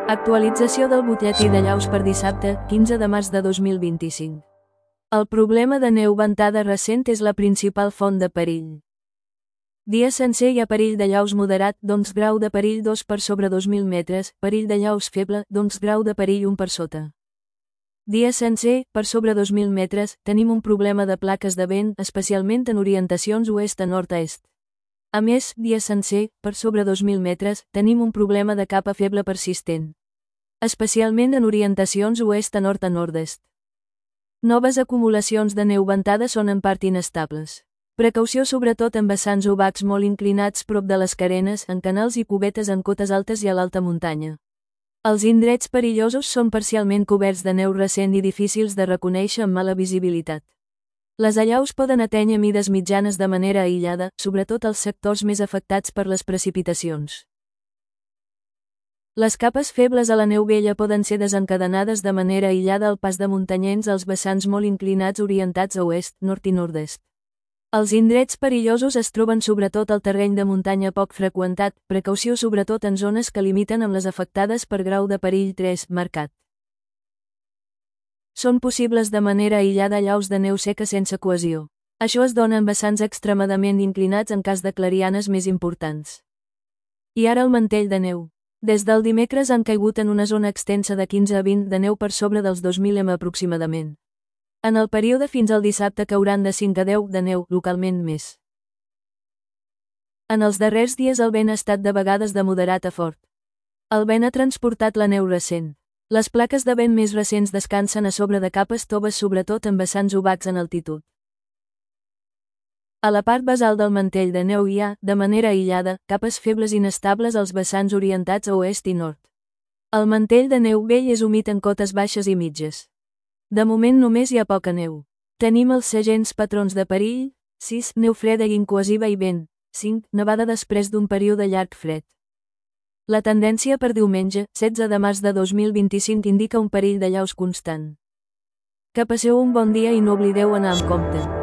Actualització del butlletí de llaus per dissabte, 15 de març de 2025. El problema de neu ventada recent és la principal font de perill. Dia sencer hi ha perill de llaus moderat, doncs grau de perill 2 per sobre 2.000 metres, perill de llaus feble, doncs grau de perill 1 per sota. Dia sencer, per sobre 2.000 metres, tenim un problema de plaques de vent, especialment en orientacions oest a nord-est. A més, dia sencer, per sobre 2.000 metres, tenim un problema de capa feble persistent. Especialment en orientacions oest a nord a nord-est. Noves acumulacions de neu ventada són en part inestables. Precaució sobretot en vessants obacs molt inclinats prop de les carenes, en canals i cubetes en cotes altes i a l'alta muntanya. Els indrets perillosos són parcialment coberts de neu recent i difícils de reconèixer amb mala visibilitat. Les allaus poden atènyer mides mitjanes de manera aïllada, sobretot als sectors més afectats per les precipitacions. Les capes febles a la neu vella poden ser desencadenades de manera aïllada al pas de muntanyens als vessants molt inclinats orientats a oest, nord i nord-est. Els indrets perillosos es troben sobretot al terreny de muntanya poc freqüentat, precaució sobretot en zones que limiten amb les afectades per grau de perill 3, marcat. Són possibles de manera aïllada allaus de neu seca sense cohesió. Això es dona en vessants extremadament inclinats en cas de clarianes més importants. I ara el mantell de neu. Des del dimecres han caigut en una zona extensa de 15 a 20 de neu per sobre dels 2.000 m aproximadament. En el període fins al dissabte cauran de 5 a 10 de neu, localment més. En els darrers dies el vent ha estat de vegades de moderat a fort. El vent ha transportat la neu recent. Les plaques de vent més recents descansen a sobre de capes toves sobretot en vessants obacs en altitud. A la part basal del mantell de neu hi ha, de manera aïllada, capes febles inestables als vessants orientats a oest i nord. El mantell de neu vell és humit en cotes baixes i mitges. De moment només hi ha poca neu. Tenim els segents patrons de perill: 6. Neu freda i incohesiva i vent. 5. Nevada després d'un període llarg fred. La tendència per diumenge, 16 de març de 2025 indica un perill de llaus constant. Que passeu un bon dia i no oblideu anar amb compte.